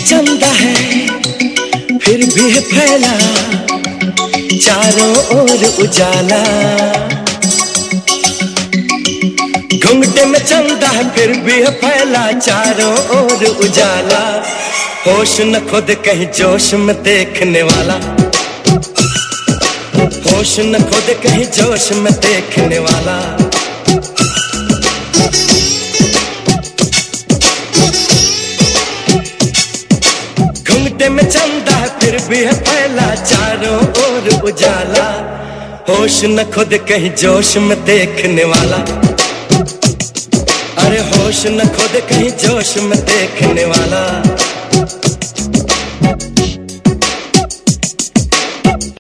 चंदा है फिर भी है फैला चारों ओर उजाला। घुंघटे में चंदा है फिर भी है फैला चारों ओर उजाला। होश न खुद कहीं जोश में देखने वाला, होश न खुद कहीं जोश में देखने वाला। घुंघटे में चंदा है फिर भी है फैला चारों ओर उजाला। होश न खुद कहीं जोश में देखने वाला, अरे होश न खुद कहीं जोश में देखने वाला।